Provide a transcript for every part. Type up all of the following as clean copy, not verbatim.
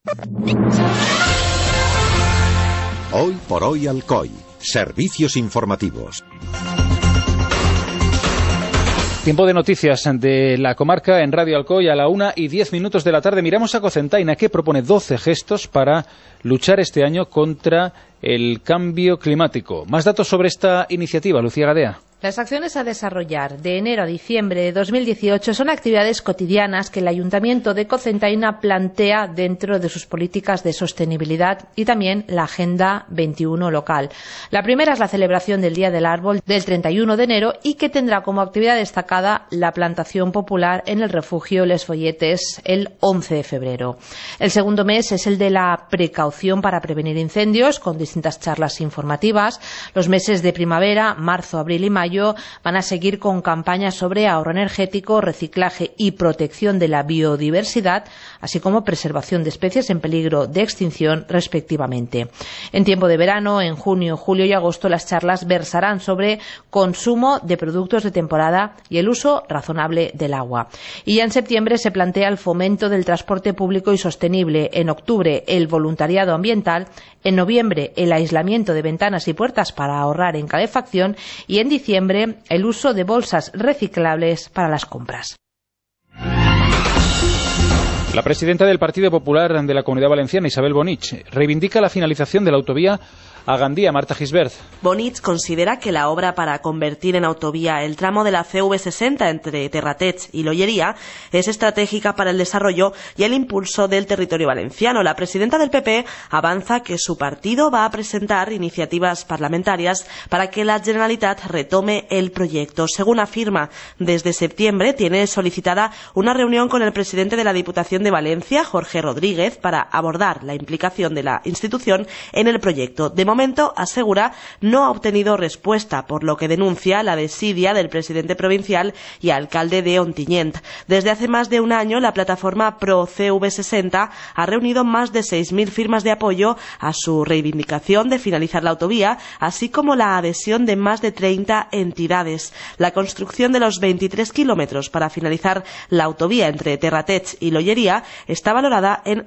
Hoy por hoy Alcoy. Servicios informativos. Tiempo de noticias de la comarca en Radio Alcoy a la 1:10 de la tarde. Miramos a Cocentaina, que propone 12 gestos para luchar este año contra el cambio climático. Más datos sobre esta iniciativa, Lucía Gadea. Las acciones a desarrollar de enero a diciembre de 2018 son actividades cotidianas que el Ayuntamiento de Cocentaina plantea dentro de sus políticas de sostenibilidad y también la Agenda 21 local. La primera es la celebración del Día del Árbol del 31 de enero y que tendrá como actividad destacada la plantación popular en el refugio Les Folletes el 11 de febrero. El segundo mes es el de la precaución para prevenir incendios, con distintas charlas informativas. Los meses de primavera, marzo, abril y mayo van a seguir con campañas sobre ahorro energético, reciclaje y protección de la biodiversidad, así como preservación de especies en peligro de extinción, respectivamente. En tiempo de verano, en junio, julio y agosto, las charlas versarán sobre consumo de productos de temporada y el uso razonable del agua. Y ya en septiembre se plantea el fomento del transporte público y sostenible. En octubre, el voluntariado ambiental. En noviembre, el aislamiento de ventanas y puertas para ahorrar en calefacción. Y en diciembre, el uso de bolsas reciclables para las compras. La presidenta del Partido Popular de la Comunidad Valenciana, Isabel Bonich, reivindica la finalización de la autovía a Gandía. Marta Gisbert. Bonich considera que la obra para convertir en autovía el tramo de la CV60 entre Terratets y Lollería es estratégica para el desarrollo y el impulso del territorio valenciano. La presidenta del PP avanza que su partido va a presentar iniciativas parlamentarias para que la Generalitat retome el proyecto. Según afirma, desde septiembre tiene solicitada una reunión con el presidente de la Diputación de Valencia, Jorge Rodríguez, para abordar la implicación de la institución en el proyecto. De momento, asegura, no ha obtenido respuesta, por lo que denuncia la desidia del presidente provincial y alcalde de Ontinyent. Desde hace más de un año, la plataforma Pro CV60 ha reunido más de 6.000 firmas de apoyo a su reivindicación de finalizar la autovía, así como la adhesión de más de 30 entidades. La construcción de los 23 kilómetros para finalizar la autovía entre Terratets y Lollería está valorada en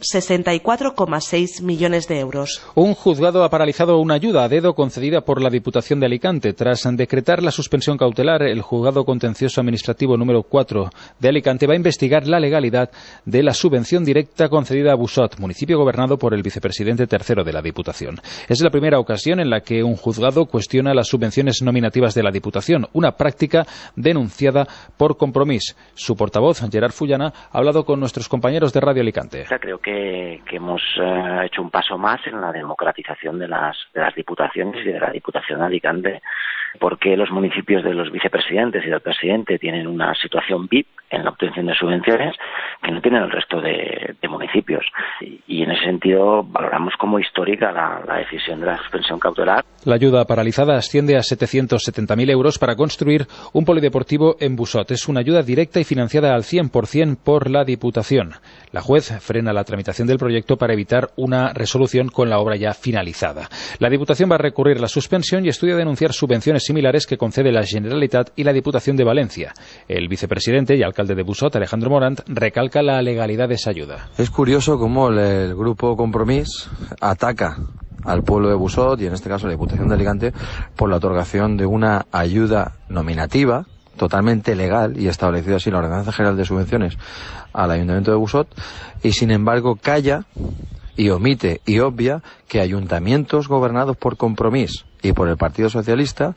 64,6 millones de euros. Un juzgado ha paralizado una ayuda a dedo concedida por la Diputación de Alicante. Tras decretar la suspensión cautelar, el Juzgado Contencioso Administrativo número 4 de Alicante va a investigar la legalidad de la subvención directa concedida a Busot, municipio gobernado por el vicepresidente tercero de la Diputación. Es la primera ocasión en la que un juzgado cuestiona las subvenciones nominativas de la Diputación, una práctica denunciada por Compromís. Su portavoz, Gerard Fullana, ha hablado con nuestros compañeros de Radio Alicante. Creo que hemos hecho un paso más en la democratización de las diputaciones y de la Diputación de Alicante, porque los municipios de los vicepresidentes y del presidente tienen una situación VIP en la obtención de subvenciones que no tienen el resto de municipios. Y en ese sentido valoramos como histórica la decisión de la suspensión cautelar. La ayuda paralizada asciende a 770.000 euros para construir un polideportivo en Busot. Es una ayuda directa y financiada al 100% por la Diputación. La juez frena la tramitación del proyecto para evitar una resolución con la obra ya finalizada. La Diputación va a recurrir la suspensión y estudia denunciar subvenciones similares que concede la Generalitat y la Diputación de Valencia. El vicepresidente y alcalde de Busot, Alejandro Morant, recalca la legalidad de esa ayuda. Es curioso cómo el grupo Compromís ataca al pueblo de Busot y en este caso la Diputación de Alicante por la otorgación de una ayuda nominativa totalmente legal y establecido así en la Ordenanza General de Subvenciones al Ayuntamiento de Busot, y sin embargo calla y omite y obvia que ayuntamientos gobernados por Compromís y por el Partido Socialista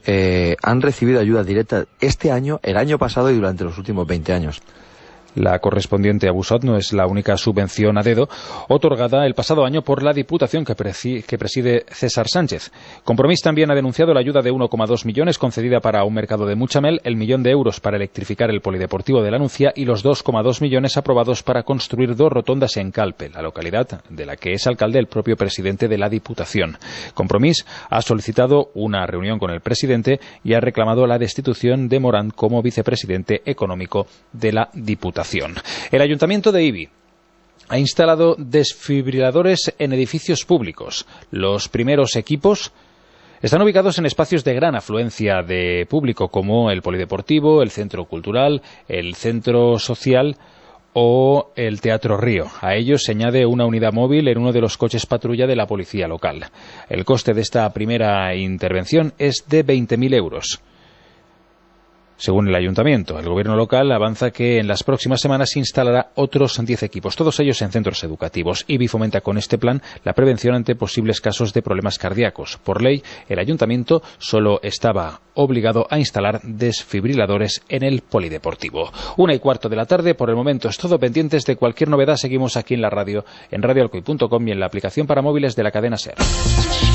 han recibido ayuda directa este año, el año pasado y durante los últimos 20 años. La correspondiente a Busot no es la única subvención a dedo otorgada el pasado año por la Diputación que preside César Sánchez. Compromís también ha denunciado la ayuda de 1,2 millones concedida para un mercado de Muchamel, el 1 millón de euros para electrificar el polideportivo de la Nucia y los 2,2 millones aprobados para construir 2 rotondas en Calpe, la localidad de la que es alcalde el propio presidente de la Diputación. Compromís ha solicitado una reunión con el presidente y ha reclamado la destitución de Morant como vicepresidente económico de la Diputación. El Ayuntamiento de Ibi ha instalado desfibriladores en edificios públicos. Los primeros equipos están ubicados en espacios de gran afluencia de público, como el polideportivo, el centro cultural, el centro social o el Teatro Río. A ellos se añade una unidad móvil en uno de los coches patrulla de la policía local. El coste de esta primera intervención es de 20.000 euros. Según el ayuntamiento, el gobierno local avanza que en las próximas semanas instalará otros 10 equipos, todos ellos en centros educativos. IBI fomenta con este plan la prevención ante posibles casos de problemas cardíacos. Por ley, el ayuntamiento solo estaba obligado a instalar desfibriladores en el polideportivo. 1:15 de la tarde, por el momento es todo. Pendientes de cualquier novedad, seguimos aquí en la radio, en radioalcoy.com y en la aplicación para móviles de la cadena SER.